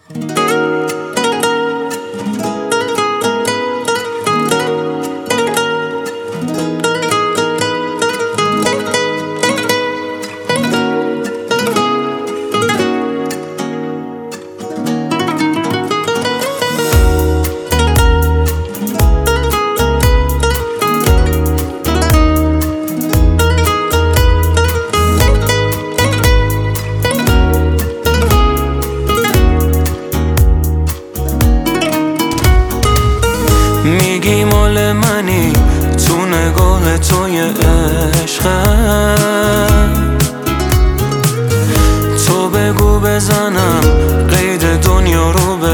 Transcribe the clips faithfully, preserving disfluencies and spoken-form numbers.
میگی مال منی، تو نگاه توی عشقم. تو بگو بزنم قید دنیا رو به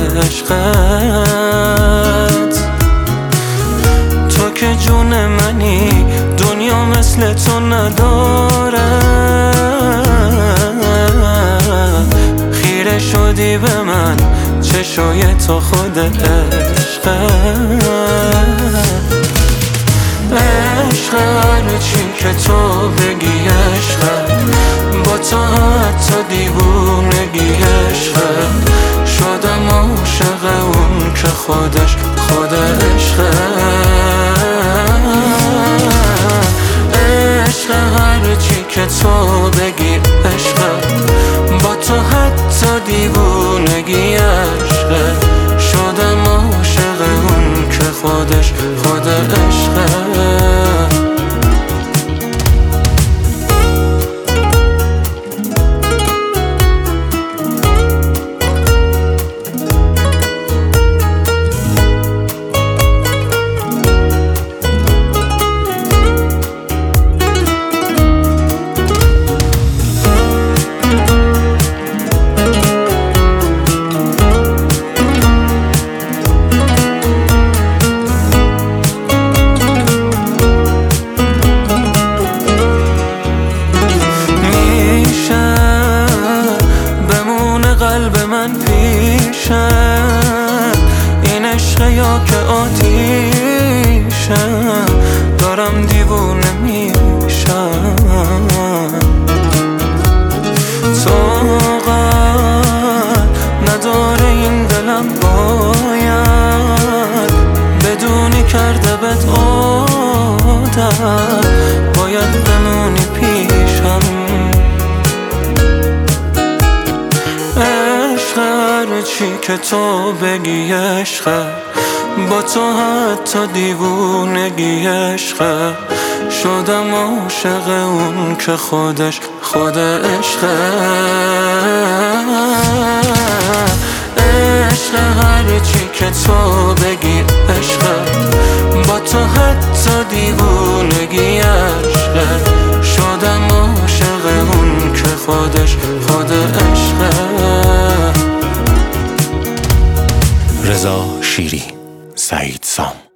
عشقت. تو که جون منی، دنیا مثل تو نداره. خیره شدی به من، چشای تو خود عشقت. عشق هرچی که تو بگی عشقت، با تو حتی دیوونگی عشقت. شدم عاشق اون که خودش خود عشقت. عشق هرچی که تو بگی عشقت، با تو حتی دیوونگی عشقت. شدم عاشق اون که خودش خود عشقت. قلب من پیشم، این عشق یا که آتیشم. دارم دیوونه میشم. طاقت نداره این دلم، باید بدونی کرده بهت عادت. باید بمونی پیشم. هرچی که تو بگی عشقت، با تو حتی دیوونگی عشقت. شدم عاشق اون که خودش خود عشقت. عشق هرچی که تو بگی عشقت، با تو حتی دیوونگی عشقت. شدم عاشق اون که خودش خود عشقت. رضا شیری، سعید سام.